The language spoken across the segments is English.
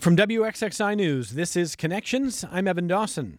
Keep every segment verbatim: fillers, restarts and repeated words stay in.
From W X X I News, this is Connections. I'm Evan Dawson.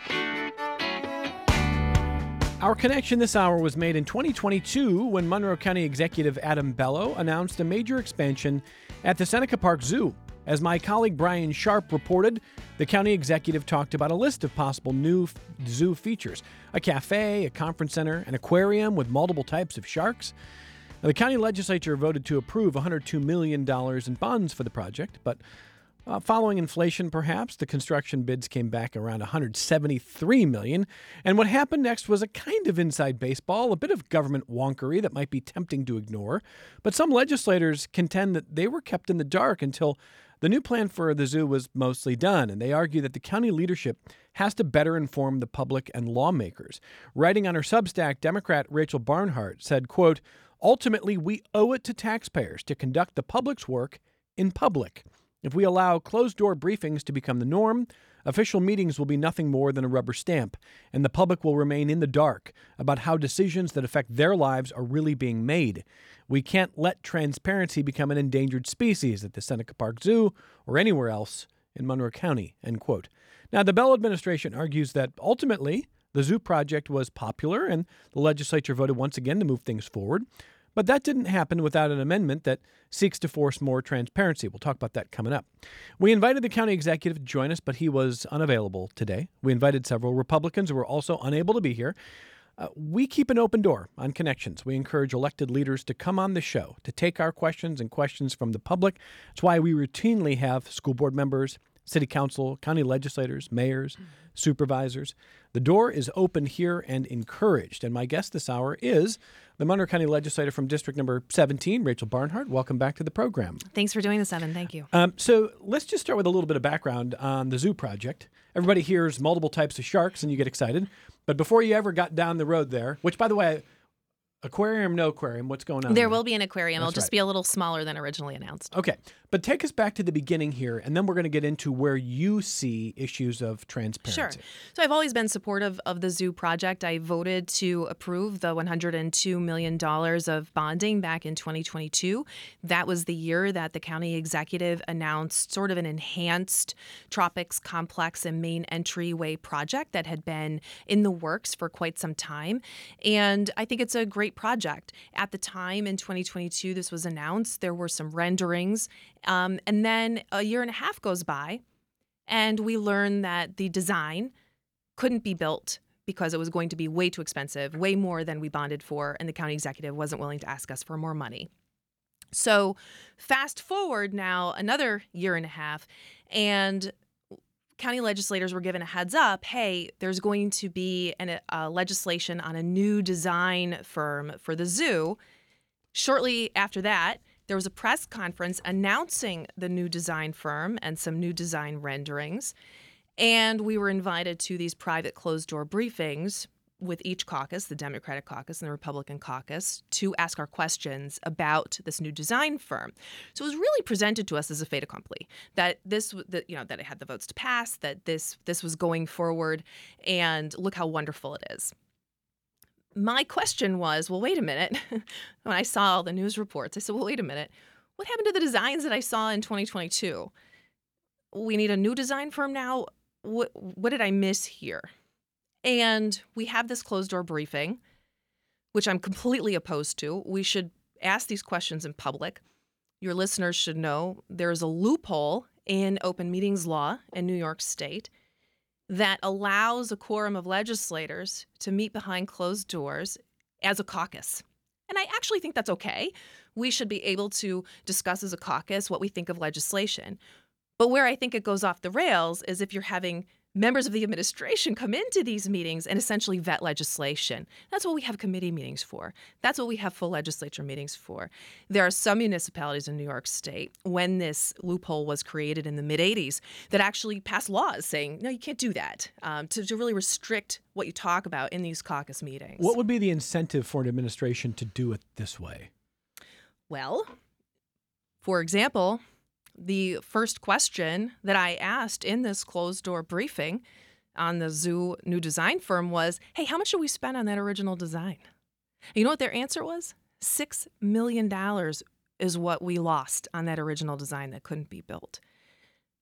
Our connection this hour was made in twenty twenty-two when Monroe County Executive Adam Bello announced a major expansion at the Seneca Park Zoo. As my colleague Brian Sharp reported, the county executive talked about a list of possible new f- zoo features: a cafe, a conference center, an aquarium with multiple types of sharks. Now, the county legislature voted to approve one hundred two million dollars in funds for the project, but Uh, following inflation, perhaps, the construction bids came back around one hundred seventy-three million dollars. And what happened next was a kind of inside baseball, a bit of government wonkery that might be tempting to ignore. But some legislators contend that they were kept in the dark until the new plan for the zoo was mostly done. And they argue that the county leadership has to better inform the public and lawmakers. Writing on her Substack, Democrat Rachel Barnhart said, quote, "Ultimately, we owe it to taxpayers to conduct the public's work in public. If we allow closed-door briefings to become the norm, official meetings will be nothing more than a rubber stamp, and the public will remain in the dark about how decisions that affect their lives are really being made. We can't let transparency become an endangered species at the Seneca Park Zoo or anywhere else in Monroe County," end quote. Now, the Bell administration argues that ultimately the zoo project was popular and the legislature voted once again to move things forward. But that didn't happen without an amendment that seeks to force more transparency. We'll talk about that coming up. We invited the county executive to join us, but he was unavailable today. We invited several Republicans who were also unable to be here. Uh, we keep an open door on Connections. We encourage elected leaders to come on the show, to take our questions and questions from the public. That's why we routinely have school board members, city council, county legislators, mayors, supervisors. The door is open here and encouraged. And my guest this hour is the Monroe County legislator from District Number seventeen, Rachel Barnhart. Welcome back to the program. Thanks for doing this, Evan. Thank you. Um, so let's just start with a little bit of background on the zoo project. Everybody hears multiple types of sharks and you get excited. But before you ever got down the road there, which, by the way, aquarium, no aquarium, what's going on There there? will be an aquarium. That's It'll just right. be a little smaller than originally announced. Okay, but take us back to the beginning here, and then we're going to get into where you see issues of transparency. Sure. So I've always been supportive of the zoo project. I voted to approve the one hundred two million dollars of bonding back in twenty twenty-two. That was the year that the county executive announced sort of an enhanced Tropics Complex and main entryway project that had been in the works for quite some time. And I think it's a great project. At the time in twenty twenty-two, this was announced. There were some renderings. Um, and then a year and a half goes by, and we learn that the design couldn't be built because it was going to be way too expensive, way more than we bonded for, and the county executive wasn't willing to ask us for more money. So fast forward now another year and a half, and county legislators were given a heads up, hey, there's going to be an, a legislation on a new design firm for the zoo. Shortly after that, there was a press conference announcing the new design firm and some new design renderings. And we were invited to these private closed-door briefings with each caucus, the Democratic caucus and the Republican caucus, to ask our questions about this new design firm. So it was really presented to us as a fait accompli, that this, that, you know, that it had the votes to pass, that this this was going forward, and look how wonderful it is. My question was, well, wait a minute. When I saw all the news reports, I said, well, wait a minute. What happened to the designs that I saw in twenty twenty-two? We need a new design firm now? What, what did I miss here? And we have this closed-door briefing, which I'm completely opposed to. We should ask these questions in public. Your listeners should know there's a loophole in open meetings law in New York State that allows a quorum of legislators to meet behind closed doors as a caucus. And I actually think that's okay. We should be able to discuss as a caucus what we think of legislation. But where I think it goes off the rails is if you're having members of the administration come into these meetings and essentially vet legislation. That's what we have committee meetings for. That's what we have full legislature meetings for. There are some municipalities in New York State, when this loophole was created in the mid-eighties, that actually passed laws saying, no, you can't do that, um, to, to really restrict what you talk about in these caucus meetings. What would be the incentive for an administration to do it this way? Well, for example, the first question that I asked in this closed-door briefing on the zoo new design firm was, hey, how much did we spend on that original design? You know what their answer was? Six million dollars is what we lost on that original design that couldn't be built.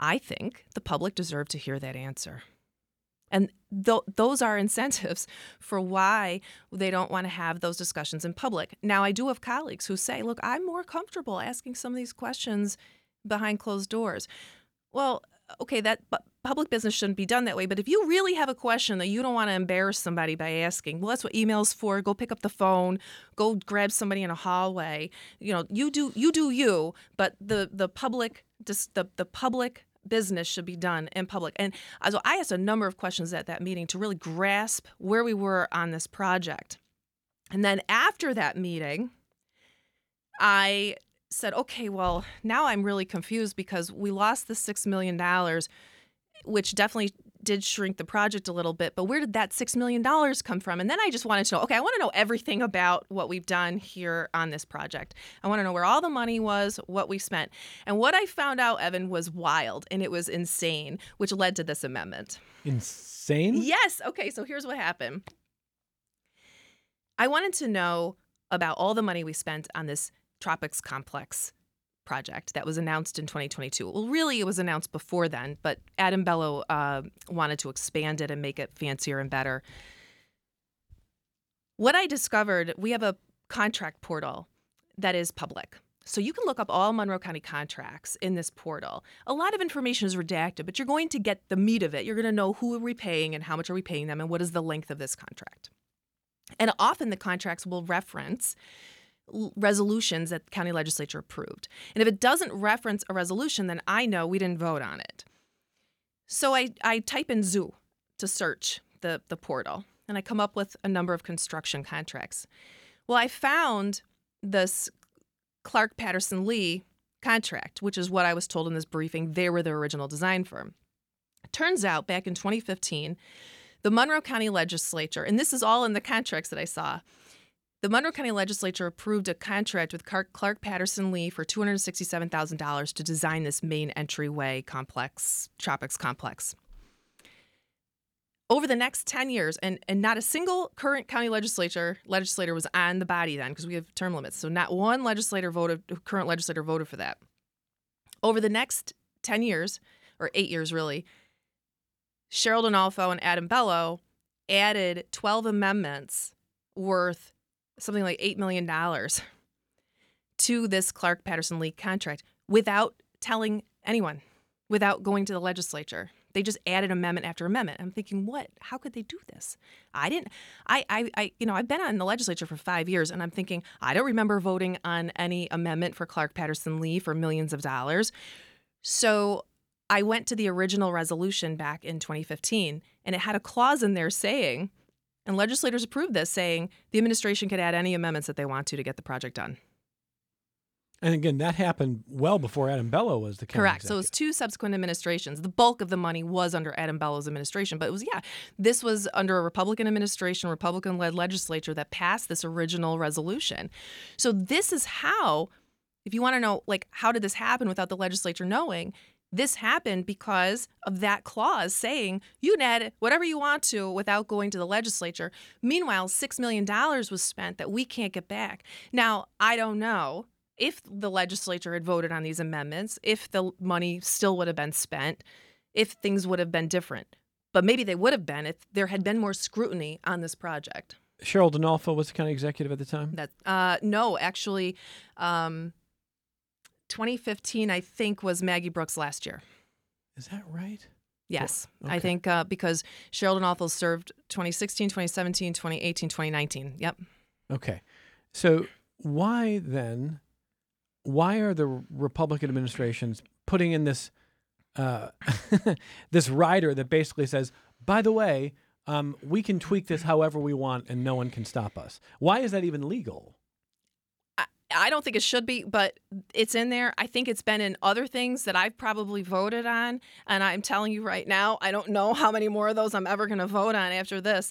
I think the public deserve to hear that answer. And th- those are incentives for why they don't want to have those discussions in public. Now, I do have colleagues who say, look, I'm more comfortable asking some of these questions behind closed doors. Well, okay, that but public business shouldn't be done that way. But if you really have a question that you don't want to embarrass somebody by asking, well, that's what email's for. Go pick up the phone. Go grab somebody in a hallway. You know, you do you do you. But the the public just the the public business should be done in public. And so I asked a number of questions at that meeting to really grasp where we were on this project. And then after that meeting, I said, okay, well, now I'm really confused because we lost the six million dollars, which definitely did shrink the project a little bit. But where did that six million dollars come from? And then I just wanted to know, okay, I want to know everything about what we've done here on this project. I want to know where all the money was, what we spent. And what I found out, Evan, was wild and it was insane, which led to this amendment. Insane? Yes. Okay, so here's what happened. I wanted to know about all the money we spent on this Tropics Complex project that was announced in twenty twenty-two. Well, really, it was announced before then, but Adam Bello uh, wanted to expand it and make it fancier and better. What I discovered, we have a contract portal that is public. So you can look up all Monroe County contracts in this portal. A lot of information is redacted, but you're going to get the meat of it. You're going to know who are we paying and how much are we paying them and what is the length of this contract. And often the contracts will reference resolutions that the county legislature approved. And if it doesn't reference a resolution, then I know we didn't vote on it. So I, I type in zoo to search the, the portal, and I come up with a number of construction contracts. Well, I found this Clark Patterson Lee contract, which is what I was told in this briefing. They were the original design firm. It turns out back in twenty fifteen, the Monroe County legislature, and this is all in the contracts that I saw, the Monroe County legislature approved a contract with Clark Patterson Lee for two hundred sixty-seven thousand dollars to design this main entryway complex, Tropics Complex. Over the next ten years, and, and not a single current county legislature legislator was on the body then, because we have term limits. So not one legislator voted, current legislator voted for that. Over the next ten years, or eight years really, Cheryl Donalfo and Adam Bello added twelve amendments worth something like eight million dollars to this Clark Patterson Lee contract without telling anyone, without going to the legislature. They just added amendment after amendment. I'm thinking, what? How could they do this? I didn't, I, I, I, you know, I've been on the legislature for five years and I'm thinking, I don't remember voting on any amendment for Clark Patterson Lee for millions of dollars. So I went to the original resolution back in twenty fifteen and it had a clause in there saying, and legislators approved this, saying the administration could add any amendments that they want to to get the project done. And again, that happened well before Adam Bello was the county Correct. executive. So it was two subsequent administrations. The bulk of the money was under Adam Bello's administration, but it was, yeah, this was under a Republican administration, Republican-led legislature that passed this original resolution. So this is how, if you want to know, like, how did this happen without the legislature knowing? This happened because of that clause saying you can add whatever you want to without going to the legislature. Meanwhile, six million dollars was spent that we can't get back. Now, I don't know if the legislature had voted on these amendments, if the money still would have been spent, if things would have been different. But maybe they would have been if there had been more scrutiny on this project. Cheryl Donalfo was the county executive at the time? That uh, no, actually, um, twenty fifteen, I think, was Maggie Brooks last year. Is that right? Yes. Okay. I think uh, because Cheryl Donalfo served twenty sixteen, twenty seventeen, twenty eighteen, twenty nineteen. Yep. Okay. So why then, why are the Republican administrations putting in this uh, this rider that basically says, by the way, um, we can tweak this however we want and no one can stop us? Why is that even legal? I don't think it should be, but it's in there. I think it's been in other things that I've probably voted on. And I'm telling you right now, I don't know how many more of those I'm ever going to vote on after this.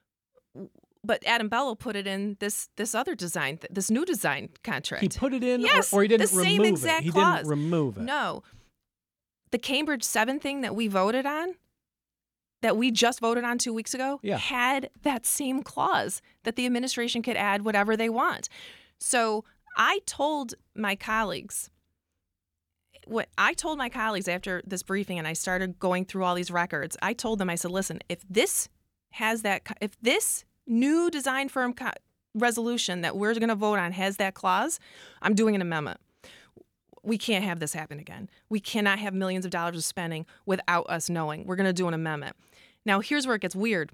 But Adam Bello put it in this this other design, this new design contract. He put it in, yes, or, or he didn't the remove same exact it? He clause. didn't remove it. No. The Cambridge seven thing that we voted on, that we just voted on two weeks ago, yeah. had that same clause that the administration could add whatever they want. So I told my colleagues, what I told my colleagues after this briefing, and I started going through all these records, I told them, I said, listen, if this has that, if this new design firm co- resolution that we're going to vote on has that clause, I'm doing an amendment. We can't have this happen again. We cannot have millions of dollars of spending without us knowing. We're going to do an amendment. Now, here's where it gets weird.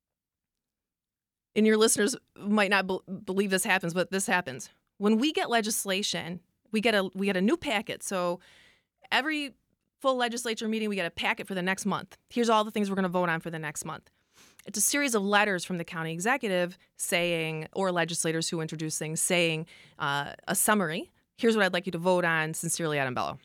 And your listeners might not be- believe this happens, but this happens. When we get legislation, we get a we get a new packet. So every full legislature meeting, we get a packet for the next month. Here's all the things we're going to vote on for the next month. It's a series of letters from the county executive saying, or legislators who introduce things, saying uh, a summary. Here's what I'd like you to vote on. Sincerely, Adam Bello.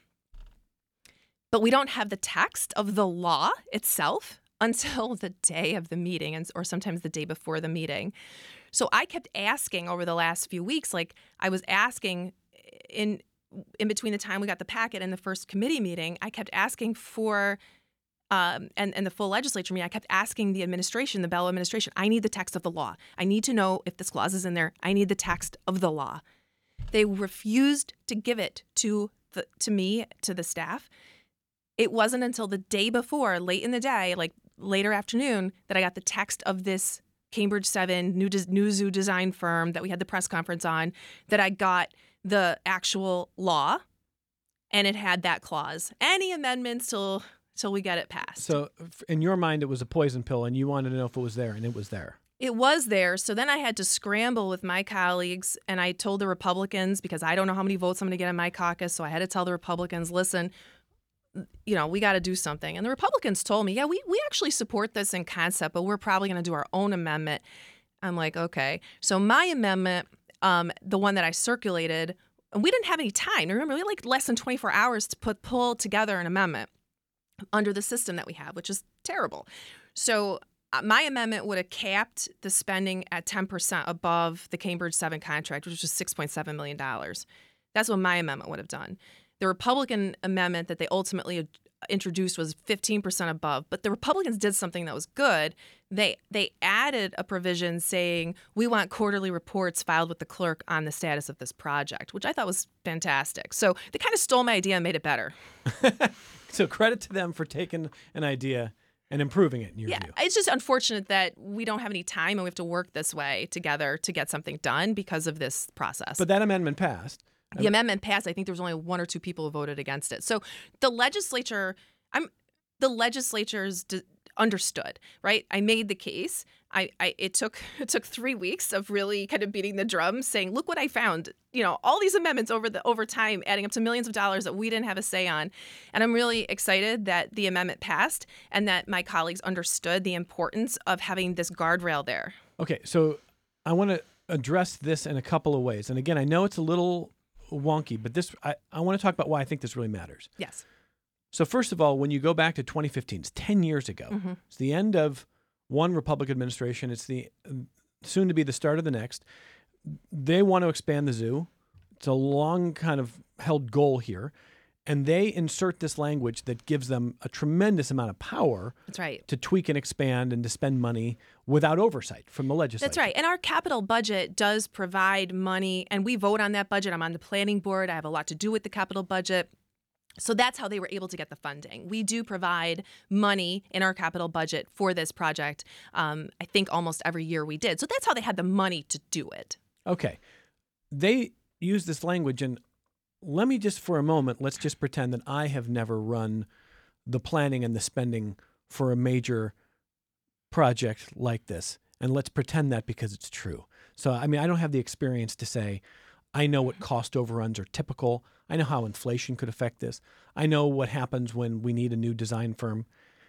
But we don't have the text of the law itself until the day of the meeting, and or sometimes the day before the meeting. So I kept asking over the last few weeks, like I was asking in in between the time we got the packet and the first committee meeting, I kept asking for, um, and, and the full legislature meeting, I kept asking the administration, the Bello administration, I need the text of the law. I need to know if this clause is in there. I need the text of the law. They refused to give it to the, to me, to the staff. It wasn't until the day before, late in the day, like later afternoon, that I got the text of this Cambridge seven new, new zoo design firm that we had the press conference on, that I got the actual law, and it had that clause. Any amendments till till we get it passed. So in your mind, it was a poison pill, and you wanted to know if it was there, and it was there. It was there. So then I had to scramble with my colleagues, and I told the Republicans, because I don't know how many votes I'm going to get in my caucus, so I had to tell the Republicans, listen, you know, we got to do something. And the Republicans told me, yeah, we, we actually support this in concept, but we're probably going to do our own amendment. I'm like, okay. So my amendment, um, the one that I circulated, and we didn't have any time. Remember, we had like less than twenty-four hours to put pull together an amendment under the system that we have, which is terrible. So uh, my amendment would have capped the spending at ten percent above the Cambridge seven contract, which was six point seven million dollars. That's what my amendment would have done. The Republican amendment that they ultimately introduced was fifteen percent above, but the Republicans did something that was good. They they added a provision saying we want quarterly reports filed with the clerk on the status of this project, which I thought was fantastic. So they kind of stole my idea and made it better. So credit to them for taking an idea and improving it in your yeah, view. It's just unfortunate that we don't have any time and we have to work this way together to get something done because of this process. But that amendment passed. The amendment passed. I think there was only one or two people who voted against it. So the legislature, I'm the legislatures d- understood, right? I made the case. I, I it took it took three weeks of really kind of beating the drum, saying, "Look what I found." You know, all these amendments over the over time, adding up to millions of dollars that we didn't have a say on. And I'm really excited that the amendment passed and that my colleagues understood the importance of having this guardrail there. Okay, so I want to address this in a couple of ways. And again, I know it's a little wonky, but this I, I want to talk about why I think this really matters. Yes. So first of all, when you go back to twenty fifteen, it's ten years ago. Mm-hmm. It's the end of one Republican administration. It's the soon to be the start of the next. They want to expand the zoo. It's a long kind of held goal here. And they insert this language that gives them a tremendous amount of power. That's right. To tweak and expand and to spend money without oversight from the legislature. That's right. And our capital budget does provide money, and we vote on that budget. I'm on the planning board. I have a lot to do with the capital budget. So that's how they were able to get the funding. We do provide money in our capital budget for this project. Um, I think almost every year we did. So that's how they had the money to do it. Okay. They use this language, and let me just for a moment, let's just pretend that I have never run the planning and the spending for a major project like this. And let's pretend that because it's true. So, I mean, I don't have the experience to say, I know what cost overruns are typical. I know how inflation could affect this. I know what happens when we need a new design firm.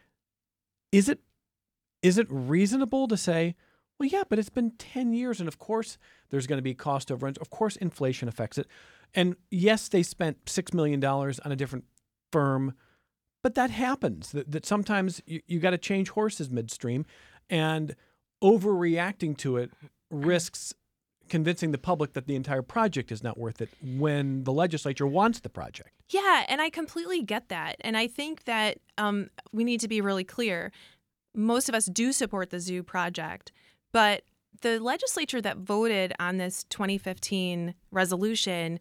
Is it is it reasonable to say, well, yeah, but it's been ten years, and of course there's going to be cost overruns. Of course inflation affects it. And yes, they spent six million dollars on a different firm, but that happens, that, that sometimes you, you got to change horses midstream, and overreacting to it risks convincing the public that the entire project is not worth it when the legislature wants the project. Yeah, and I completely get that. And I think that um, we need to be really clear. Most of us do support the zoo project, but the legislature that voted on this twenty fifteen resolution,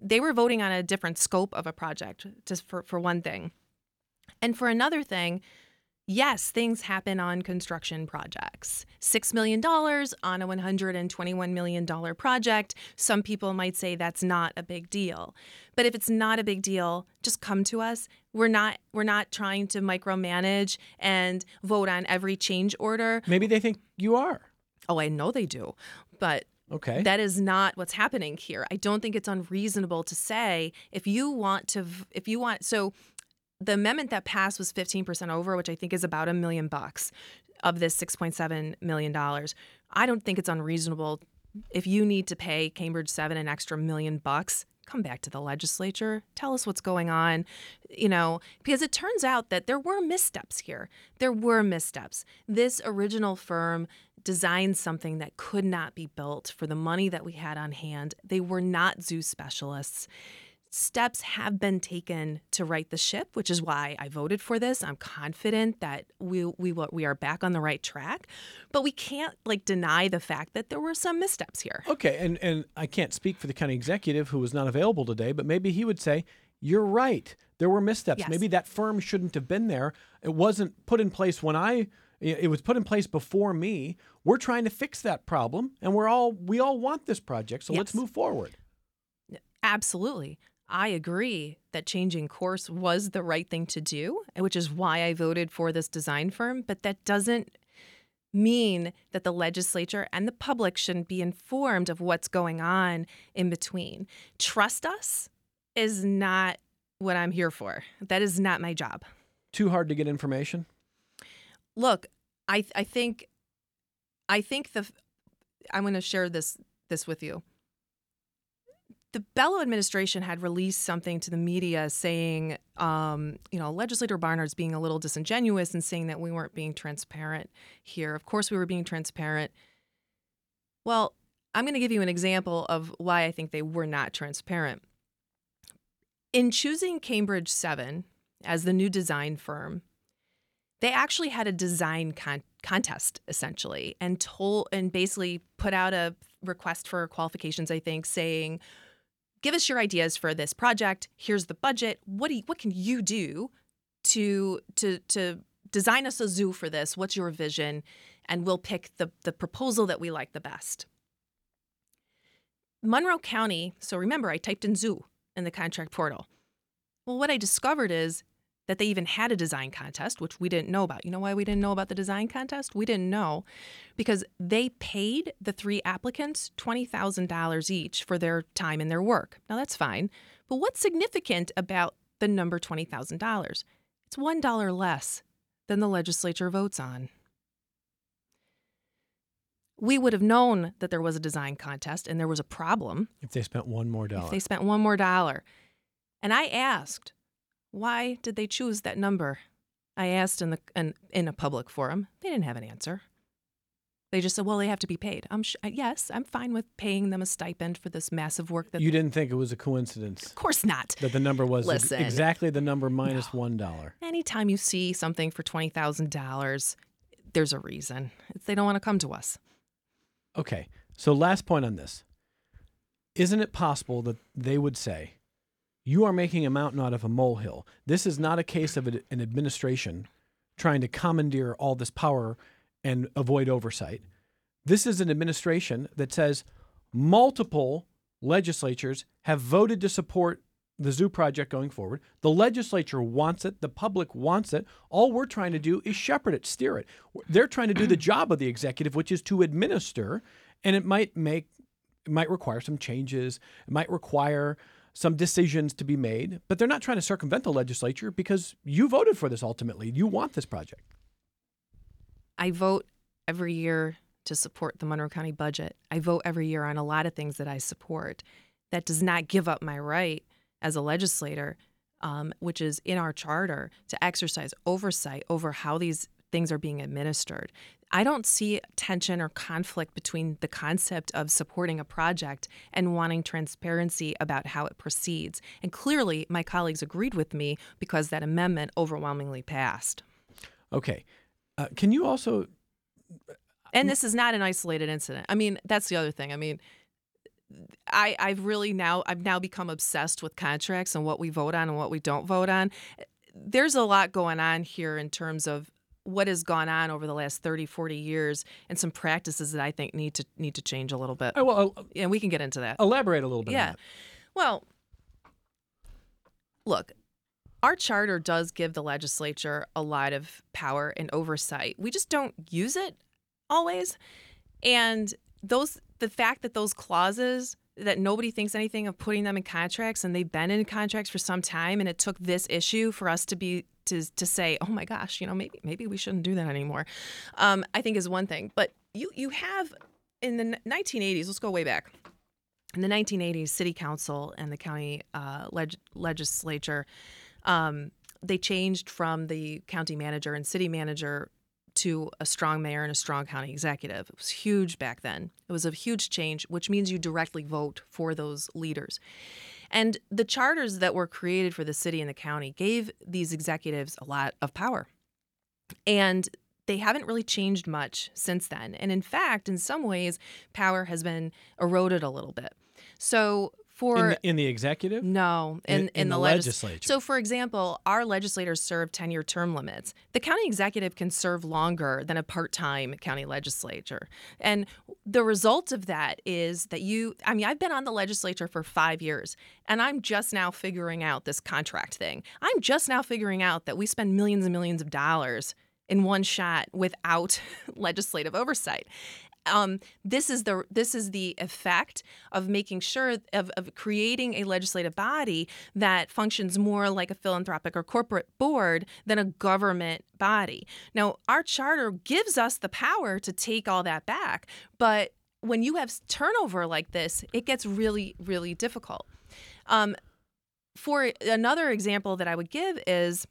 they were voting on a different scope of a project, just for, for one thing. And for another thing, yes, things happen on construction projects. six million dollars on a one hundred twenty-one million dollars project. Some people might say that's not a big deal. But if it's not a big deal, just come to us. We're not we're not trying to micromanage and vote on every change order. Maybe they think you are. Oh, I know they do. But Okay. that is not what's happening here. I don't think it's unreasonable to say if you want to if you want so the amendment that passed was fifteen percent over, which I think is about a million bucks of this six point seven million dollars. I don't think it's unreasonable if you need to pay Cambridge seven an extra million bucks. Come back to the legislature. Tell us what's going on, you know, because it turns out that there were missteps here. There were missteps. This original firm designed something that could not be built for the money that we had on hand. They were not zoo specialists. Steps have been taken to right the ship, which is why I voted for this. I'm confident that we we we are back on the right track, but we can't like deny the fact that there were some missteps here. Okay, and and I can't speak for the county executive who was not available today, but maybe he would say, "You're right. There were missteps. Yes. Maybe that firm shouldn't have been there. It wasn't put in place when I it was put in place before me. We're trying to fix that problem, and we're all we all want this project, so Yes. let's move forward." Absolutely. I agree that changing course was the right thing to do, which is why I voted for this design firm. But that doesn't mean that the legislature and the public shouldn't be informed of what's going on in between. Trust us is not what I'm here for. That is not my job. Too hard to get information? Look, I I think I think the I'm going to share this this with you. The Bello administration had released something to the media saying, um, you know, Legislator Barnard's being a little disingenuous and saying that we weren't being transparent here. Of course, we were being transparent. Well, I'm going to give you an example of why I think they were not transparent. In choosing Cambridge seven as the new design firm, they actually had a design con- contest, essentially, and told and basically put out a request for qualifications, I think, saying, give us your ideas for this project. Here's the budget. What do you, what can you do to to to design us a zoo for this? What's your vision? And we'll pick the the proposal that we like the best. Monroe County, so remember, I typed in zoo in the contract portal. Well, what I discovered is that they even had a design contest, which we didn't know about. You know why we didn't know about the design contest? We didn't know because they paid the three applicants twenty thousand dollars each for their time and their work. Now, that's fine. But what's significant about the number twenty thousand dollars? It's one dollar less than the legislature votes on. We would have known that there was a design contest and there was a problem If they spent one more dollar. if they spent one more dollar. And I asked, why did they choose that number? I asked in the in, in a public forum. They didn't have an answer. They just said, well, they have to be paid. I'm sh- yes, I'm fine with paying them a stipend for this massive work. That You didn't think it was a coincidence Of course not. that the number was ex- Listen. exactly the number minus one dollar. Anytime you see something for twenty thousand dollars, there's a reason. It's they don't want to come to us. Okay, so last point on this. Isn't it possible that they would say, you are making a mountain out of a molehill. This is not a case of an administration trying to commandeer all this power and avoid oversight. This is an administration that says multiple legislatures have voted to support the zoo project going forward. The legislature wants it. The public wants it. All we're trying to do is shepherd it, steer it. They're trying to do the job of the executive, which is to administer, and it might make, it might require some changes. It might require some decisions to be made, but they're not trying to circumvent the legislature because you voted for this ultimately. You want this project. I vote every year to support the Monroe County budget. I vote every year on a lot of things that I support. That does not give up my right as a legislator, um, which is in our charter, to exercise oversight over how these things are being administered. I don't see tension or conflict between the concept of supporting a project and wanting transparency about how it proceeds. And clearly, my colleagues agreed with me because that amendment overwhelmingly passed. Okay. Uh, can you also... And this is not an isolated incident. I mean, that's the other thing. I mean, I, I've really now I've now become obsessed with contracts and what we vote on and what we don't vote on. There's a lot going on here in terms of what has gone on over the last thirty, forty years and some practices that I think need to need to change a little bit. Oh, well, uh, and we can get into that. Elaborate a little bit. Yeah. On that. Well, look, our charter does give the legislature a lot of power and oversight. We just don't use it always. And those the fact that those clauses that nobody thinks anything of putting them in contracts, and they've been in contracts for some time, and it took this issue for us to be to to say, oh my gosh, you know, maybe maybe we shouldn't do that anymore. Um, I think is one thing. But you you have in the nineteen eighties, let's go way back. In the nineteen eighties, City Council and the county uh, leg- legislature, um, they changed from the county manager and city manager to a strong mayor and a strong county executive. It was huge back then. It was a huge change, which means you directly vote for those leaders. And the charters that were created for the city and the county gave these executives a lot of power. And they haven't really changed much since then. And in fact, in some ways, power has been eroded a little bit. So for in the, in the executive? No, in, in, in, in the, the legis- legislature. So, for example, our legislators serve ten-year term limits. The county executive can serve longer than a part-time county legislature. And the result of that is that you, I mean, I've been on the legislature for five years, and I'm just now figuring out this contract thing. I'm just now figuring out that we spend millions and millions of dollars in one shot without legislative oversight. Um, this is the this is the effect of making sure of, of creating a legislative body that functions more like a philanthropic or corporate board than a government body. Now, our charter gives us the power to take all that back, but when you have turnover like this, it gets really, really difficult. Um, for another example that I would give is,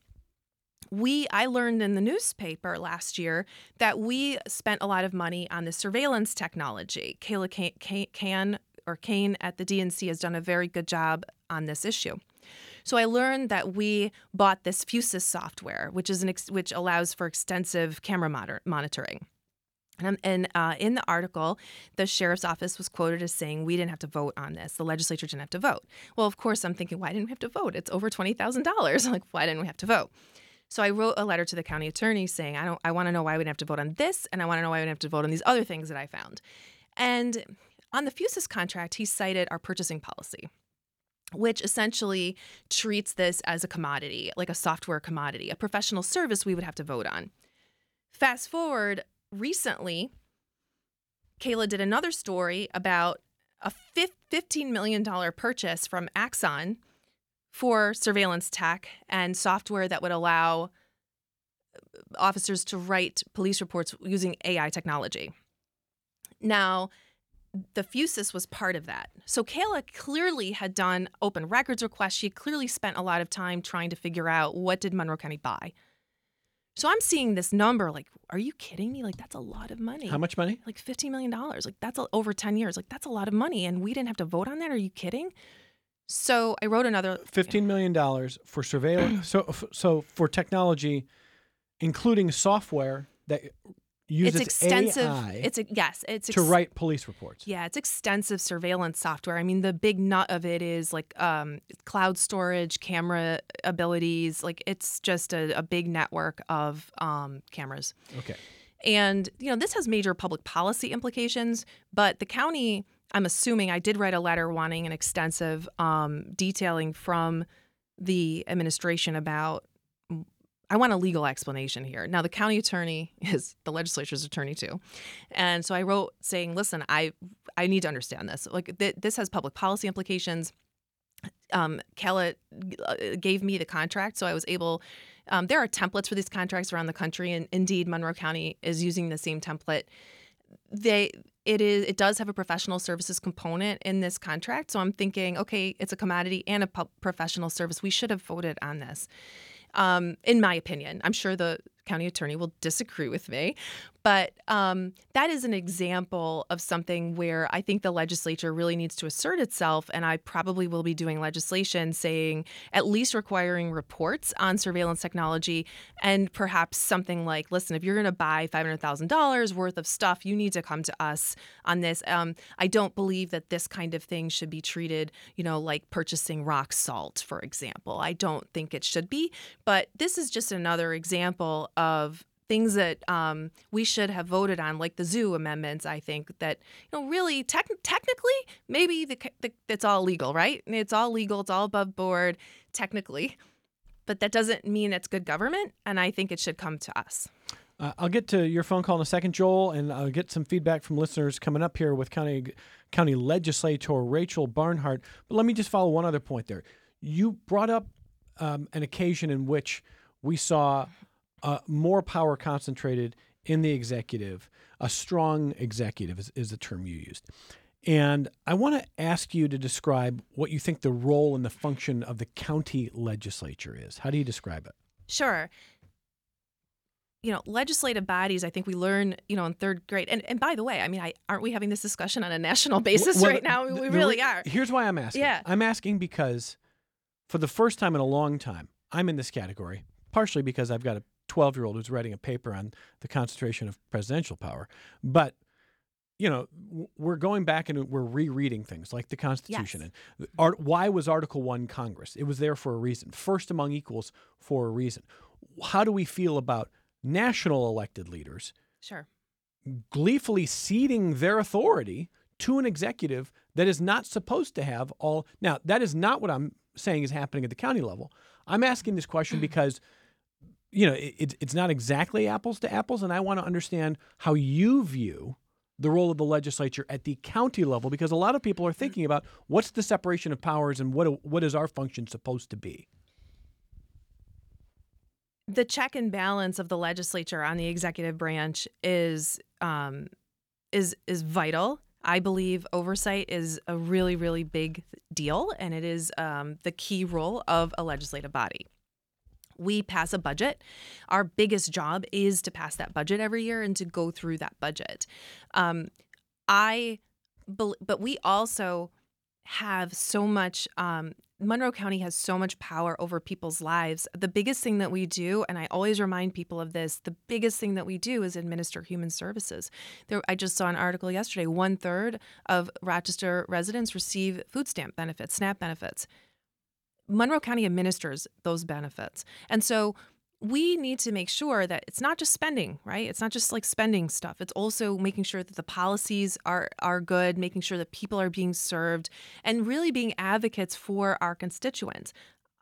We, I learned in the newspaper last year that we spent a lot of money on the surveillance technology. Kayla Can or Kane at the D N C has done a very good job on this issue. So I learned that we bought this Fusus software, which is an ex- which allows for extensive camera moder- monitoring. And, and uh, in the article, the sheriff's office was quoted as saying, we didn't have to vote on this. The legislature didn't have to vote. Well, of course, I'm thinking, why didn't we have to vote? It's over twenty thousand dollars. Like, why didn't we have to vote? So I wrote a letter to the county attorney saying, I don't, I want to know why we didn't have to vote on this, and I want to know why we didn't have to vote on these other things that I found. And on the Fusus contract, he cited our purchasing policy, which essentially treats this as a commodity, like a software commodity, a professional service we would have to vote on. Fast forward, recently, Kayla did another story about a fifteen million dollars purchase from Axon for surveillance tech and software that would allow officers to write police reports using A I technology. Now, the Fusus was part of that. So Kayla clearly had done open records requests. She clearly spent a lot of time trying to figure out, what did Monroe County buy? So I'm seeing this number like, are you kidding me? Like, that's a lot of money. How much money? Like fifteen million dollars. Like, that's a, over ten years. Like, that's a lot of money. And we didn't have to vote on that. Are you kidding? So I wrote another fifteen million dollars for surveillance. so, so for technology, including software that uses it's extensive. A I It's a, yes, it's ex- to write police reports. Yeah, it's extensive surveillance software. I mean, the big nut of it is like um, cloud storage, camera abilities. Like, it's just a, a big network of um, cameras. Okay. And, you know, this has major public policy implications, but the county, I'm assuming, I did write a letter wanting an extensive um, detailing from the administration about, I want a legal explanation here. Now, the county attorney is the legislature's attorney too. And so I wrote saying, listen, I I need to understand this. Like, th- this has public policy implications. Um, Kayla gave me the contract, so I was able, um, there are templates for these contracts around the country, and indeed Monroe County is using the same template. They it is it does have a professional services component in this contract, so I'm thinking, okay, it's a commodity and a pu- professional service. We should have voted on this. Um, in my opinion, I'm sure the county attorney will disagree with me, But um, that is an example of something where I think the legislature really needs to assert itself. And I probably will be doing legislation saying at least requiring reports on surveillance technology, and perhaps something like, listen, if you're going to buy five hundred thousand dollars worth of stuff, you need to come to us on this. Um, I don't believe that this kind of thing should be treated, you know, like purchasing rock salt, for example. I don't think it should be. But this is just another example of things that um, we should have voted on, like the zoo amendments. I think that, you know, really tech- technically, maybe the, the, it's all legal, right? It's all legal. It's all above board technically. But that doesn't mean it's good government. And I think it should come to us. Uh, I'll get to your phone call in a second, Joel, and I'll get some feedback from listeners coming up here with County County Legislator Rachel Barnhart. But let me just follow one other point there. You brought up um, an occasion in which we saw uh, more power concentrated in the executive. A strong executive is, is the term you used. And I want to ask you to describe what you think the role and the function of the county legislature is. How do you describe it? Sure. You know, legislative bodies, I think we learn, you know, in third grade. And and by the way, I mean, I, aren't we having this discussion on a national basis Well, right now? the- We the really re- are. Here's why I'm asking. Yeah. I'm asking because for the first time in a long time, I'm in this category, partially because I've got a twelve-year-old who's writing a paper on the concentration of presidential power. But, you know, w- we're going back and we're rereading things like the Constitution. Yes. And art, why was Article One Congress? It was there for a reason. First among equals for a reason. How do we feel about national elected leaders Sure. gleefully ceding their authority to an executive that is not supposed to have all? Now, that is not what I'm saying is happening at the county level. I'm asking this question because, you know, it, it's not exactly apples to apples, and I want to understand how you view the role of the legislature at the county level, because a lot of people are thinking about what's the separation of powers and what what is our function supposed to be. The check and balance of the legislature on the executive branch is um, is is vital. I believe oversight is a really, really big deal, and it is um, the key role of a legislative body. We pass a budget. Our biggest job is to pass that budget every year and to go through that budget. Um, I, bel- but we also have so much. Um, Monroe County has so much power over people's lives. The biggest thing that we do, and I always remind people of this, the biggest thing that we do is administer human services. There, I just saw an article yesterday, one third of Rochester residents receive food stamp benefits, SNAP benefits. Monroe County administers those benefits. And so we need to make sure that it's not just spending, right? It's not just like spending stuff. It's also making sure that the policies are are good, making sure that people are being served, and really being advocates for our constituents.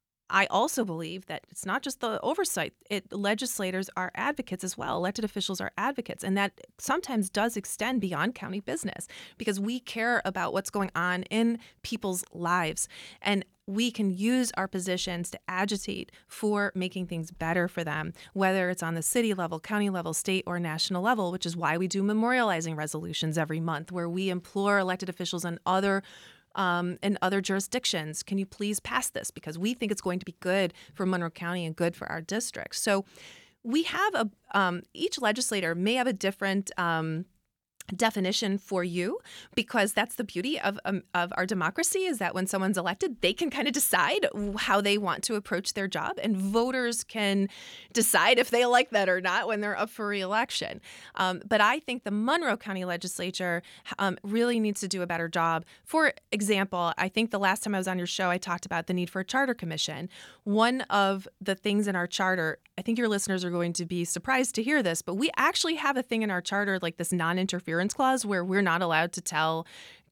I also believe that it's not just the oversight. It, legislators are advocates as well. Elected officials are advocates. And that sometimes does extend beyond county business because we care about what's going on in people's lives. And we can use our positions to agitate for making things better for them, whether it's on the city level, county level, state, or national level, which is why we do memorializing resolutions every month, where we implore elected officials and other Um, in other jurisdictions, can you please pass this? Because we think it's going to be good for Monroe County and good for our district. So we have a, um, each legislator may have a different um, definition for you, because that's the beauty of um, of our democracy, is that when someone's elected, they can kind of decide how they want to approach their job, and voters can decide if they like that or not when they're up for re-election. Um, but I think the Monroe County Legislature um, really needs to do a better job. For example, I think the last time I was on your show, I talked about the need for a charter commission. One of the things in our charter, I think your listeners are going to be surprised to hear this, but we actually have a thing in our charter, like this non-interference clause, where we're not allowed to tell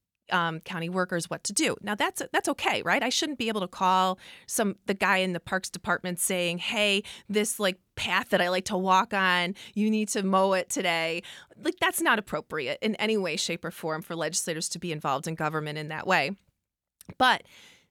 um, county workers what to do. Now that's that's okay, right? I shouldn't be able to call some the guy in the Parks Department saying, "Hey, this like path that I like to walk on, you need to mow it today." Like that's not appropriate in any way, shape, or form for legislators to be involved in government in that way. But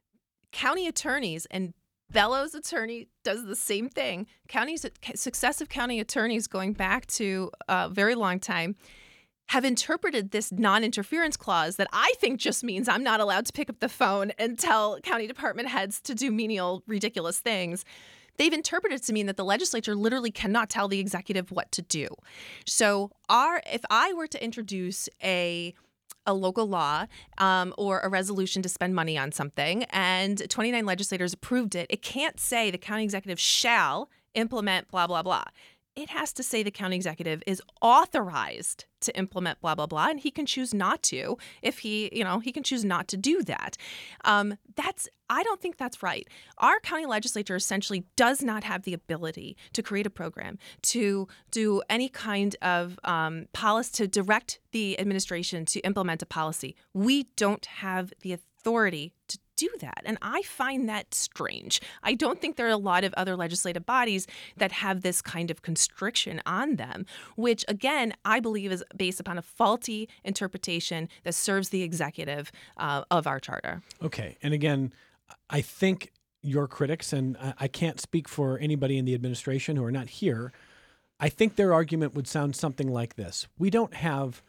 county attorneys, and Bellows attorney does the same thing. Counties, successive county attorneys going back to a very long time, have interpreted this non-interference clause that I think just means I'm not allowed to pick up the phone and tell county department heads to do menial, ridiculous things. they've interpreted it to mean that the legislature literally cannot tell the executive what to do. So our, if I were to introduce a a local law um, or a resolution to spend money on something, and twenty-nine legislators approved it, it can't say the county executive shall implement blah, blah, blah. It has to say the county executive is authorized to implement blah, blah, blah, and he can choose not to if he, you know, he can choose not to do that. Um, that's, I don't think that's right. Our county legislature essentially does not have the ability to create a program, to do any kind of um, policy, to direct the administration to implement a policy. We don't have the authority to do that. And I find that strange. I don't think there are a lot of other legislative bodies that have this kind of constriction on them, which again, I believe is based upon a faulty interpretation that serves the executive uh, of our charter. Okay. And again, I think your critics, and I can't speak for anybody in the administration who are not here, I think their argument would sound something like this. We don't have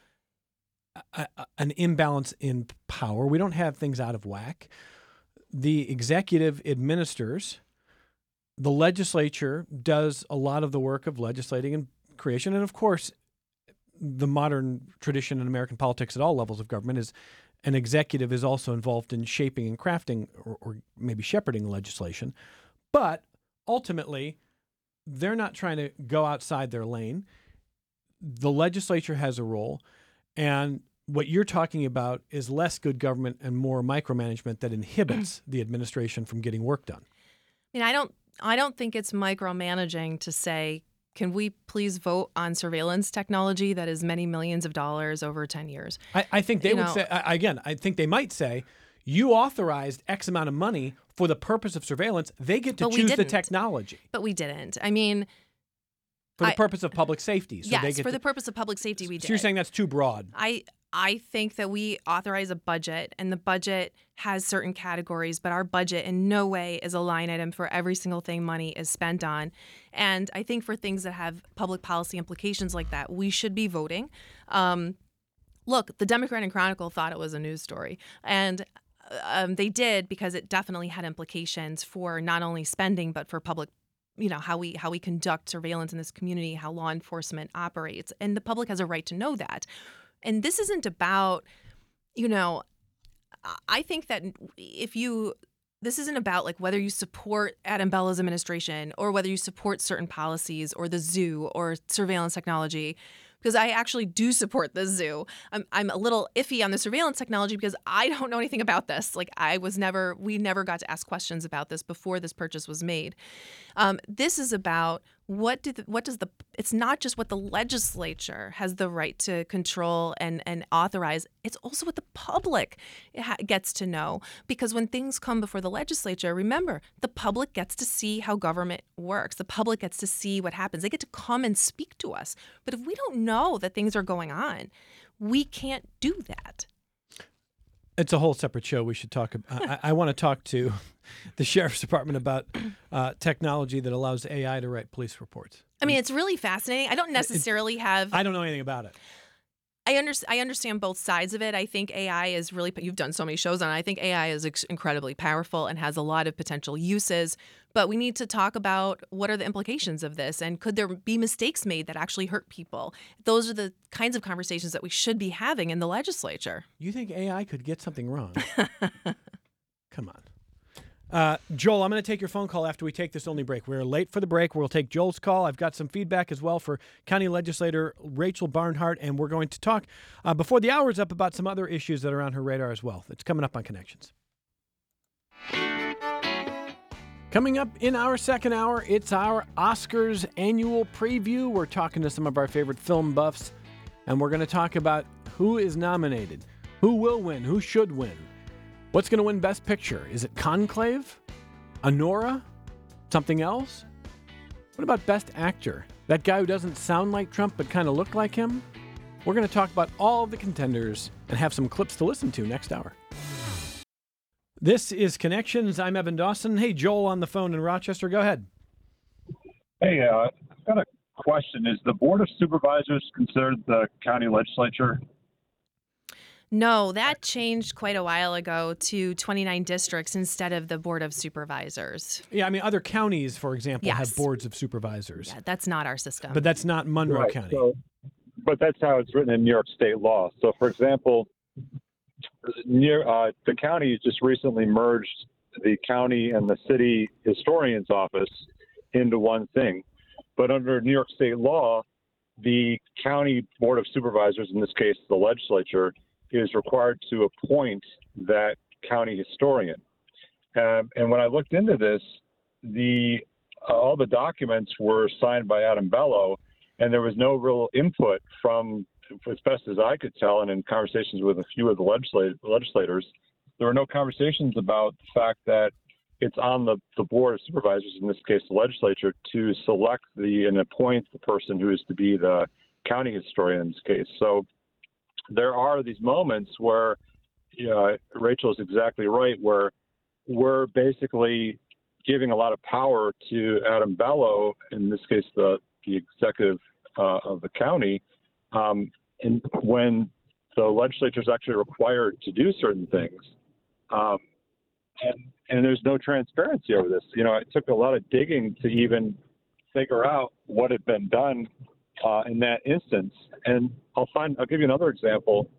a, a, an imbalance in power. We don't have things out of whack. The executive administers, the legislature does a lot of the work of legislating and creation. And of course, the modern tradition in American politics at all levels of government is an executive is also involved in shaping and crafting or, or maybe shepherding legislation. But ultimately, they're not trying to go outside their lane. The legislature has a role, and what you're talking about is less good government and more micromanagement that inhibits the administration from getting work done. I mean, I don't, I don't think it's micromanaging to say, can we please vote on surveillance technology that is many millions of dollars over ten years? I, I think they You would know, say, I- again, I think they might say, you authorized X amount of money for the purpose of surveillance. They get to But we choose the didn't. technology But we didn't. I mean, for the I- purpose of public safety. So yes, they get for to, the purpose of public safety, we so did. you're saying that's too broad. I I think that we authorize a budget, and the budget has certain categories, but our budget in no way is a line item for every single thing money is spent on. And I think for things that have public policy implications like that, we should be voting. Um, look, the Democrat and Chronicle thought it was a news story, and um, they did because it definitely had implications for not only spending but for public, you know, how we how we conduct surveillance in this community, how law enforcement operates, and the public has a right to know that. And this isn't about, you know, I think that if you, this isn't about like whether you support Adam Bella's administration or whether you support certain policies or the zoo or surveillance technology, because I actually do support the zoo. I'm, I'm a little iffy on the surveillance technology because I don't know anything about this. Like I was never, we never got to ask questions about this before this purchase was made. Um, this is about what did the, what does the, it's not just what the legislature has the right to control and, and authorize. It's also what the public ha- gets to know. Because when things come before the legislature, remember, the public gets to see how government works. The public gets to see what happens. They get to come and speak to us. But if we don't know that things are going on, we can't do that. It's a whole separate show. We should talk. About, I, I want to talk to the sheriff's department about uh, technology that allows A I to write police reports. I mean, it's really fascinating. I don't necessarily have. I don't know anything about it. I, under, I understand both sides of it. I think A I is really, you've done so many shows on it. I think A I is ex- incredibly powerful and has a lot of potential uses. But we need to talk about what are the implications of this, and could there be mistakes made that actually hurt people? Those are the kinds of conversations that we should be having in the legislature. You think A I could get something wrong? Come on. Uh, Joel, I'm going to take your phone call after we take this only break. We're late for the break. We'll take Joel's call. I've got some feedback as well for County Legislator Rachel Barnhart, and we're going to talk uh, before the hour is up about some other issues that are on her radar as well. It's coming up on Connections. Coming up in our second hour, it's our Oscars annual preview. We're talking to some of our favorite film buffs, and we're going to talk about who is nominated, who will win, who should win. What's going to win Best Picture? Is it Conclave? Anora? Something else? What about Best Actor? That guy who doesn't sound like Trump but kind of look like him? We're going to talk about all of the contenders and have some clips to listen to next hour. This is Connections. I'm Evan Dawson. Hey, Joel on the phone in Rochester. Go ahead. Hey, uh, I've got a question. Is the Board of Supervisors considered the county legislature? No, that changed quite a while ago to twenty-nine districts instead of the Board of Supervisors. Yeah, I mean, other counties, for example, have Yes. boards of supervisors, Yeah, that's not our system. but that's not Monroe Right. County. So, but that's how it's written in New York State law. So, for example, near uh, the county just recently merged the county and the city historian's office into one thing. But under New York State law, the county board of supervisors, in this case the legislature, is required to appoint that county historian. Um, and when I looked into this, the uh, all the documents were signed by Adam Bello, and there was no real input from, as best as I could tell, and in conversations with a few of the legislat- legislators, there were no conversations about the fact that it's on the, the board of supervisors, in this case the legislature, to select the and appoint the person who is to be the county historian in this case. So there are these moments where, you know, Rachel is exactly right, where we're basically giving a lot of power to Adam Bello, in this case the, the executive uh, of the county, um, and when the legislature is actually required to do certain things. Um, and, and there's no transparency over this. You know, it took a lot of digging to even figure out what had been done uh, in that instance. And I'll find, I'll give you another example.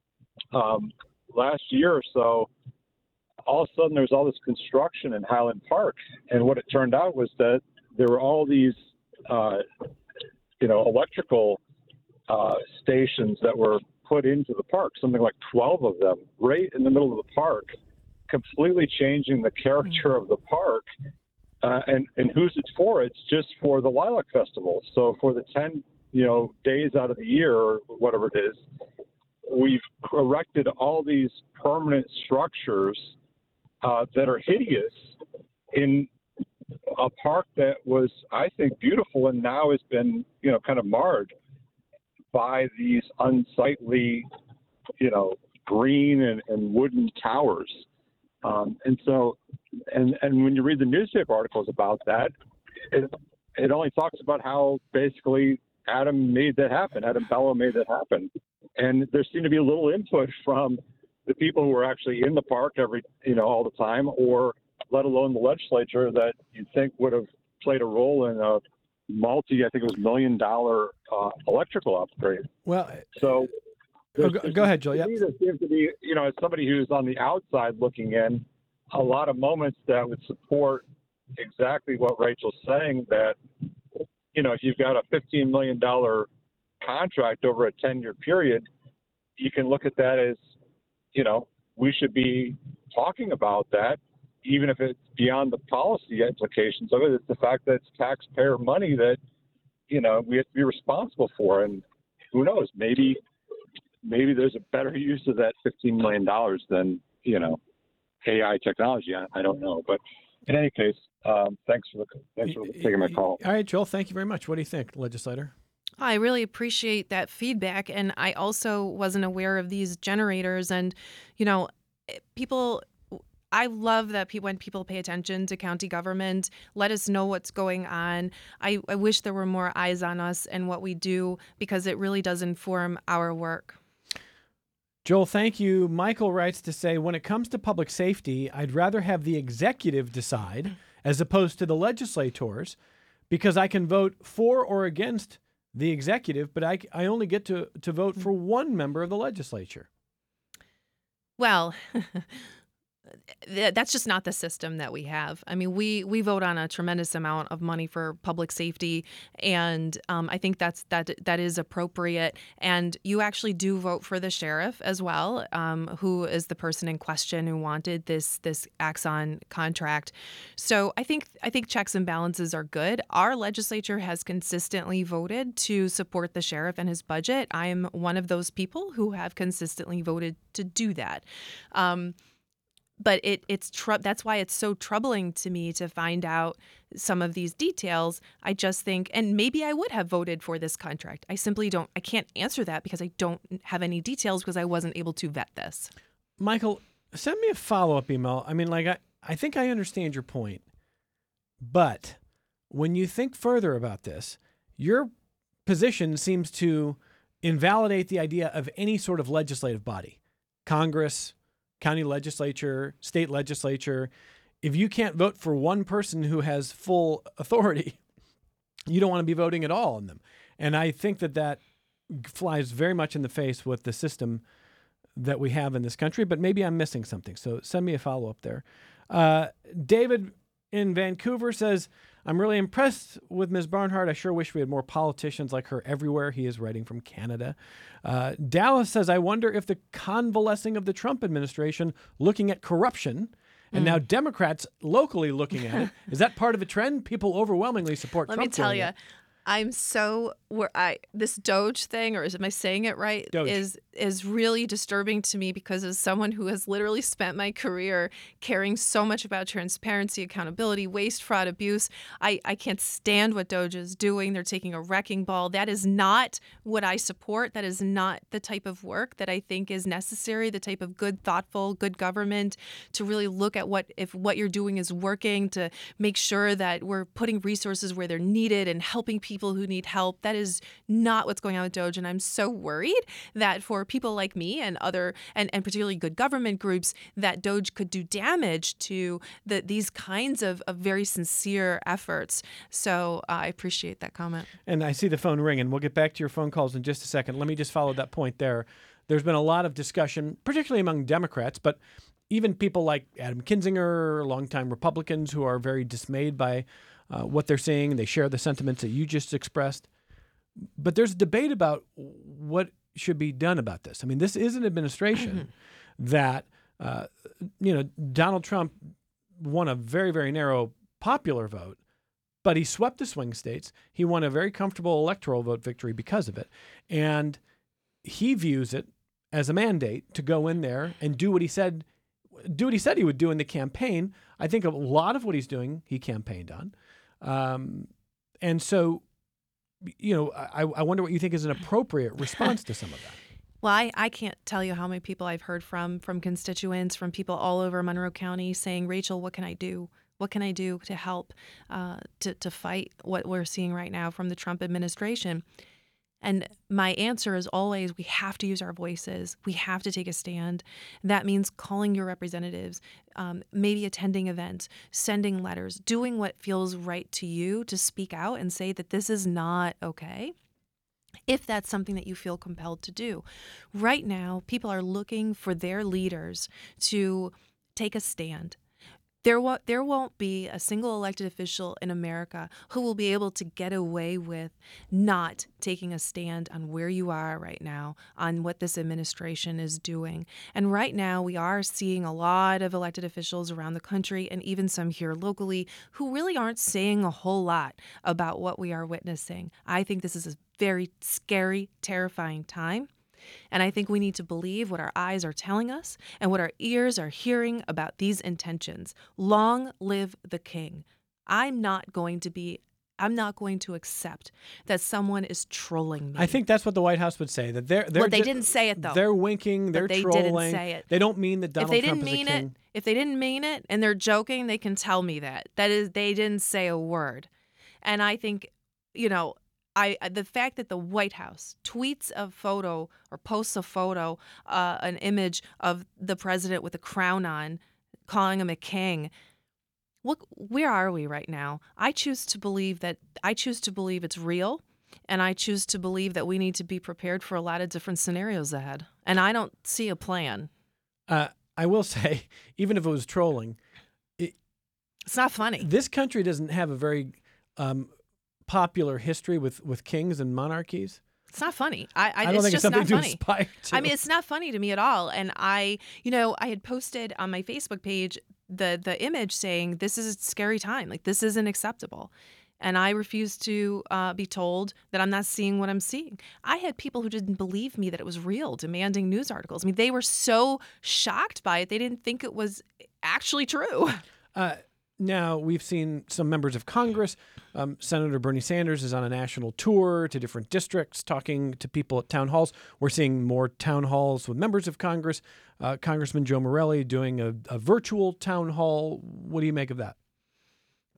Um, last year or so, all of a sudden there's all this construction in Highland Park. And what it turned out was that there were all these, uh, you know, electrical uh, stations that were put into the park, something like twelve of them, right in the middle of the park, completely changing the character of the park. Uh, and, and who's it for? It's just for the Lilac Festival. So for the ten, you know, days out of the year or whatever it is, we've erected all these permanent structures uh, that are hideous in a park that was, I think, beautiful and now has been, you know, kind of marred by these unsightly, you know, green and, and wooden towers. Um, and so, and, and when you read the newspaper articles about that, it, it only talks about how basically Adam made that happen. Adam Bello made that happen. And there seemed to be a little input from the people who were actually in the park every, you know, all the time, or let alone the legislature that you'd think would have played a role in a multi, I think it was million dollar uh, electrical upgrade. Well, so oh, go, go ahead, Joel. To Yep. me, there seems to be, you know, as somebody who's on the outside looking in, a lot of moments that would support exactly what Rachel's saying, that, you know, if you've got a fifteen million dollars contract over a ten-year period, you can look at that as, you know, we should be talking about that, even if it's beyond the policy implications of it. It's the fact that it's taxpayer money that, you know, we have to be responsible for. And who knows, maybe maybe there's a better use of that fifteen million dollars than, you know, A I technology. I, I don't know. But in any case, um, thanks for the, thanks for taking my call. All right, Joel, thank you very much. What do you think, legislator? I really appreciate that feedback. And I also wasn't aware of these generators. And, you know, people, I love that people, when people pay attention to county government, let us know what's going on. I, I wish there were more eyes on us and what we do, because it really does inform our work. Joel, thank you. Michael writes to say, when it comes to public safety, I'd rather have the executive decide as opposed to the legislators, because I can vote for or against the executive, but I, I only get to, to vote for one member of the legislature. Well, that's just not the system that we have. I mean, we we vote on a tremendous amount of money for public safety, and um, I think that's that that is appropriate. And you actually do vote for the sheriff as well, um, who is the person in question who wanted this this Axon contract. So I think I think checks and balances are good. Our legislature has consistently voted to support the sheriff and his budget. I am one of those people who have consistently voted to do that. Um, But it, it's tr- that's why it's so troubling to me to find out some of these details. I just think, and maybe I would have voted for this contract. I simply don't, I can't answer that because I don't have any details because I wasn't able to vet this. Michael, send me a follow-up email. I mean, like, I, I think I understand your point, but when you think further about this, your position seems to invalidate the idea of any sort of legislative body. Congress, county legislature, state legislature, if you can't vote for one person who has full authority, you don't want to be voting at all on them. And I think that that flies very much in the face with the system that we have in this country, but maybe I'm missing something. So send me a follow-up there. Uh, David in Vancouver says, I'm really impressed with Miz Barnhart. I sure wish we had more politicians like her everywhere. He is writing from Canada. Uh, Dallas says, I wonder if the convalescing of the Trump administration looking at corruption and mm. now Democrats locally looking at it, is that part of a trend? People overwhelmingly support Let Trump. Let me tell you, it. I'm so where I this Doge thing, or is am I saying it right? Doge. Is is really disturbing to me because as someone who has literally spent my career caring so much about transparency, accountability, waste, fraud, abuse, I, I can't stand what Doge is doing. They're taking a wrecking ball. That is not what I support. That is not the type of work that I think is necessary, the type of good, thoughtful, good government to really look at what if what you're doing is working, to make sure that we're putting resources where they're needed and helping people who need help. That is not what's going on with Doge. And I'm so worried that for people like me and other and, and particularly good government groups, that Doge could do damage to the, these kinds of, of very sincere efforts. So uh, I appreciate that comment. And I see the phone ringing. We'll get back to your phone calls in just a second. Let me just follow that point there. There's been a lot of discussion, particularly among Democrats, but even people like Adam Kinzinger, longtime Republicans who are very dismayed by uh, what they're seeing. They share the sentiments that you just expressed. But there's a debate about what should be done about this. I mean, this is an administration that, uh, you know, Donald Trump won a very, very narrow popular vote, but he swept the swing states. He won a very comfortable electoral vote victory because of it. And he views it as a mandate to go in there and do what he said, do what he said he would do in the campaign. I think a lot of what he's doing, he campaigned on. Um, and so, you know, I, I wonder what you think is an appropriate response to some of that. Well, I, I can't tell you how many people I've heard from, from constituents, from people all over Monroe County saying, Rachel, what can I do? What can I do to help uh, to, to fight what we're seeing right now from the Trump administration? And my answer is always, we have to use our voices. We have to take a stand. That means calling your representatives, um, maybe attending events, sending letters, doing what feels right to you to speak out and say that this is not okay, if that's something that you feel compelled to do. Right now, people are looking for their leaders to take a stand. There, w- there won't be a single elected official in America who will be able to get away with not taking a stand on where you are right now, on what this administration is doing. And right now, we are seeing a lot of elected officials around the country and even some here locally who really aren't saying a whole lot about what we are witnessing. I think this is a very scary, terrifying time. And I think we need to believe what our eyes are telling us and what our ears are hearing about these intentions. Long live the king. I'm not going to be, I'm not going to accept that someone is trolling me. I think that's what the White House would say. That they're, they're well, they ju- didn't say it, though. They're winking, they're they trolling. Didn't say it. They don't mean that Donald if they Trump didn't is mean a king. It, if they didn't mean it and they're joking, they can tell me that. That is, they didn't say a word. And I think, you know, I, the fact that the White House tweets a photo or posts a photo, uh, an image of the president with a crown on, calling him a king. Look, where are we right now? I choose to believe that I choose to believe it's real, and I choose to believe that we need to be prepared for a lot of different scenarios ahead. And I don't see a plan. Uh, I will say, even if it was trolling, it, it's not funny. This country doesn't have a very um, popular history with, with kings and monarchies. It's not funny. I, I, I don't it's think just it's something not to funny. aspire to. I mean, it's not funny to me at all. And I, you know, I had posted on my Facebook page the the image saying this is a scary time. Like, this isn't acceptable. And I refuse to uh, be told that I'm not seeing what I'm seeing. I had people who didn't believe me that it was real, demanding news articles. I mean, they were so shocked by it, they didn't think it was actually true. Uh, now, we've seen some members of Congress. Um, Senator Bernie Sanders is on a national tour to different districts, talking to people at town halls. We're seeing more town halls with members of Congress. Uh, Congressman Joe Morelle doing a, a virtual town hall. What do you make of that?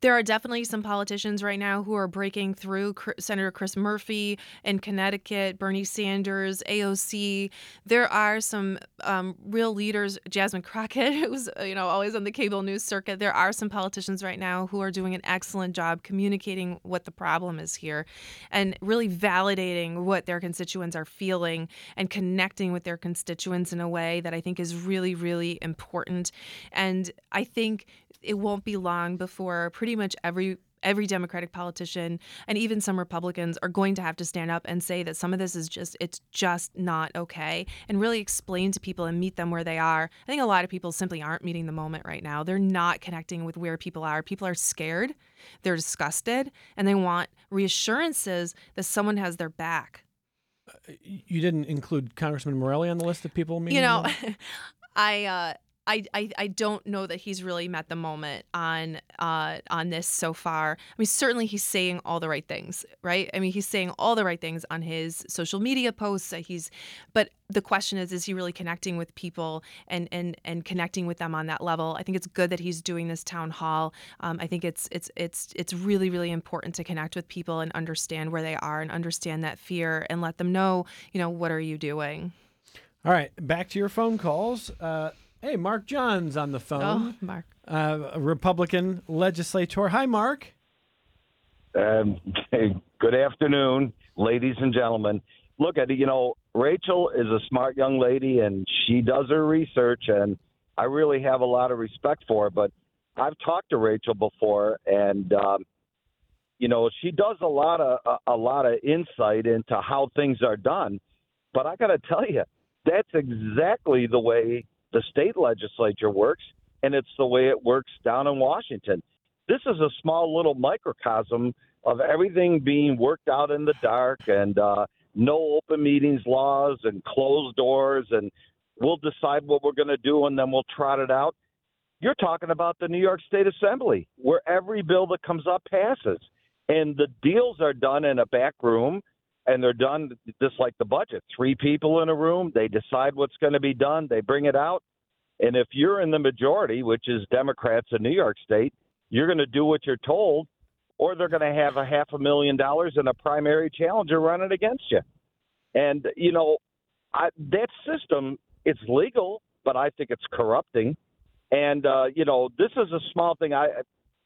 There are definitely some politicians right now who are breaking through. Senator Chris Murphy in Connecticut, Bernie Sanders, A O C. There are some um, real leaders, Jasmine Crockett, who's you know always on the cable news circuit. There are some politicians right now who are doing an excellent job communicating what the problem is here and really validating what their constituents are feeling and connecting with their constituents in a way that I think is really, really important. And I think it won't be long before pretty much every every Democratic politician and even some Republicans are going to have to stand up and say that some of this is just, it's just not okay, and really explain to people and meet them where they are. I think a lot of people simply aren't meeting the moment right now. They're not connecting with where people are. People are scared, they're disgusted, and they want reassurances that someone has their back. You didn't include Congressman Morelli on the list of people meeting? You know, I... Uh, I, I, I don't know that he's really met the moment on uh, on this so far. I mean, certainly he's saying all the right things, right? I mean, he's saying all the right things on his social media posts. That he's, but the question is, is he really connecting with people and and and connecting with them on that level? I think it's good that he's doing this town hall. Um, I think it's it's it's it's really really important to connect with people and understand where they are and understand that fear and let them know, you know, what are you doing? All right, back to your phone calls. Uh, Hey, Mark John's on the phone. Oh, Mark. Uh, a Republican legislator. Hi, Mark. Um, good afternoon, ladies and gentlemen. Look at it, you know, Rachel is a smart young lady, and she does her research, and I really have a lot of respect for her. But I've talked to Rachel before, and, um, you know, she does a lot of a, a lot of insight into how things are done. But I got to tell you, that's exactly the way the state legislature works, and it's the way it works down in Washington. This is a small little microcosm of everything being worked out in the dark, and uh, no open meetings laws and closed doors, and we'll decide what we're going to do, and then we'll trot it out. You're talking about the New York State Assembly, where every bill that comes up passes, and the deals are done in a back room. And they're done just like the budget. Three people in a room, they decide what's going to be done, they bring it out. And if you're in the majority, which is Democrats in New York State, you're going to do what you're told, or they're going to have a half a million dollars and a primary challenger running against you. And, you know, I, that system, it's legal, but I think it's corrupting. And, uh, you know, this is a small thing. I,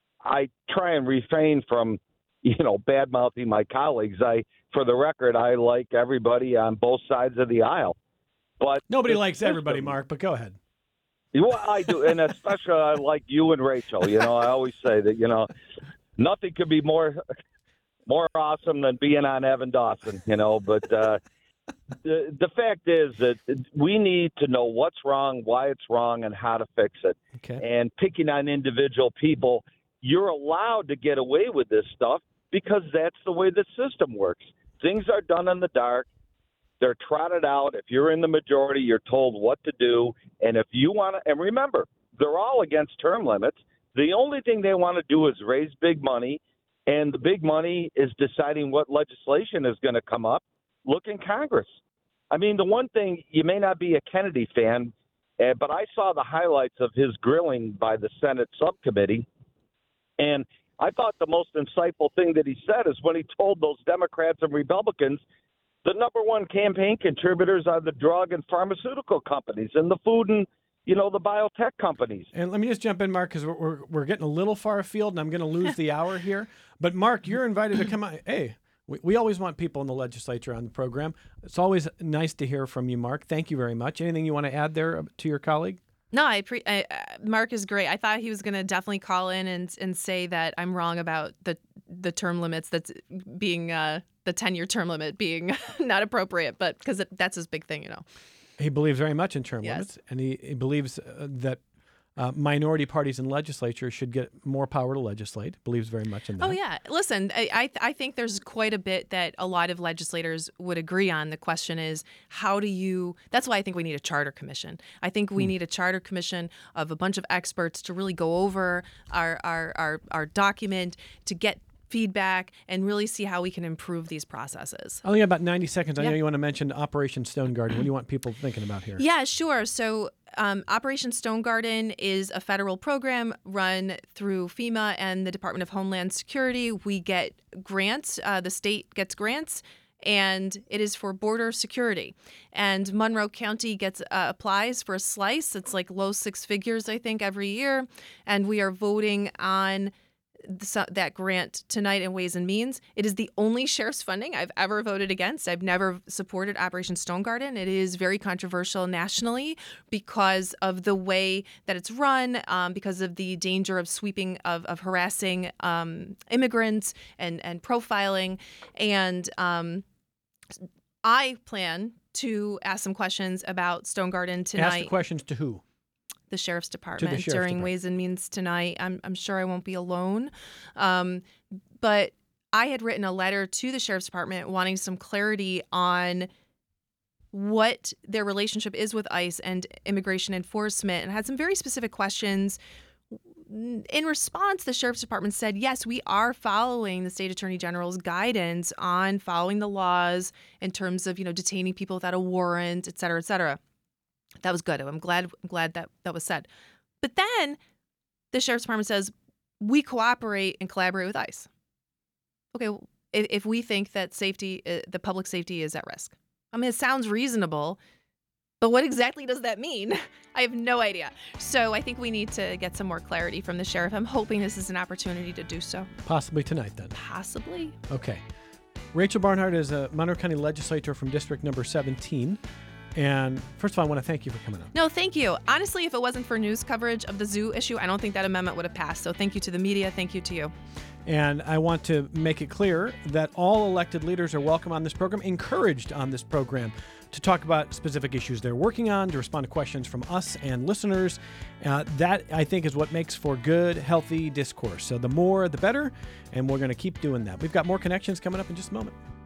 I try and refrain from, you know, bad-mouthing my colleagues. I, for the record, I like everybody on both sides of the aisle. But nobody likes system, everybody, Mark, but go ahead. Well, I do, and especially I like you and Rachel. You know, I always say that, you know, nothing could be more more awesome than being on Evan Dawson, you know. But uh, the, the fact is that we need to know what's wrong, why it's wrong, and how to fix it. Okay. And picking on individual people, you're allowed to get away with this stuff because that's the way the system works. Things are done in the dark. They're trotted out. If you're in the majority, you're told what to do. And if you want to, and remember, they're all against term limits. The only thing they want to do is raise big money, and the big money is deciding what legislation is going to come up. Look in Congress. I mean, the one thing, you may not be a Kennedy fan, uh, but I saw the highlights of his grilling by the Senate subcommittee, and I thought the most insightful thing that he said is when he told those Democrats and Republicans the number one campaign contributors are the drug and pharmaceutical companies and the food and, you know, the biotech companies. And let me just jump in, Mark, because we're, we're, we're getting a little far afield, and I'm going to lose the hour here. But, Mark, you're invited to come on. Hey, we, we always want people in the legislature on the program. It's always nice to hear from you, Mark. Thank you very much. Anything you want to add there to your colleague? No, I, pre- I uh, Mark is great. I thought he was going to definitely call in and and say that I'm wrong about the the term limits that's being uh, the ten-year term limit being not appropriate, but because that's his big thing, you know. He believes very much in term Yes. limits, and he, he believes uh, that uh, minority parties in legislature should get more power to legislate. Believes very much in that. Oh, yeah. Listen, I, I I think there's quite a bit that a lot of legislators would agree on. The question is, how do you – that's why I think we need a charter commission. I think we hmm. need a charter commission of a bunch of experts to really go over our our, our, our document, to get feedback and really see how we can improve these processes. Only about ninety seconds. I yeah. know you want to mention Operation Stone Garden. What do you want people thinking about here? Yeah, sure. So um, Operation Stone Garden is a federal program run through FEMA and the Department of Homeland Security. We get grants. Uh, the state gets grants, and it is for border security. And Monroe County gets uh, applies for a slice. It's like low six figures, I think, every year. And we are voting on that grant tonight in Ways and Means. It is the only sheriff's funding I've ever voted against. I've never supported Operation Stone Garden. It is very controversial nationally because of the way that it's run, um, because of the danger of sweeping, of, of harassing um, immigrants and, and profiling. And um, I plan to ask some questions about Stone Garden tonight. Ask the questions to who? The Sheriff's Department Sheriff's during Department. Ways and Means tonight. I'm, I'm sure I won't be alone. Um, but I had written a letter to the Sheriff's Department wanting some clarity on what their relationship is with ICE and immigration enforcement, and had some very specific questions. In response, the Sheriff's Department said, yes, we are following the State Attorney General's guidance on following the laws in terms of, you know, detaining people without a warrant, et cetera, et cetera. That was good. I'm glad I'm glad that that was said. But then the Sheriff's Department says, we cooperate and collaborate with ICE. Okay, well, if, if we think that safety, uh, the public safety is at risk. I mean, it sounds reasonable, but what exactly does that mean? I have no idea. So I think we need to get some more clarity from the sheriff. I'm hoping this is an opportunity to do so. Possibly tonight, then. Possibly. Okay. Rachel Barnhart is a Monroe County legislator from District Number seventeen. And first of all, I want to thank you for coming on. No, thank you. Honestly, if it wasn't for news coverage of the zoo issue, I don't think that amendment would have passed. So thank you to the media. Thank you to you. And I want to make it clear that all elected leaders are welcome on this program, encouraged on this program to talk about specific issues they're working on, to respond to questions from us and listeners. Uh, that, I think, is what makes for good, healthy discourse. So the more, the better. And we're going to keep doing that. We've got more connections coming up in just a moment.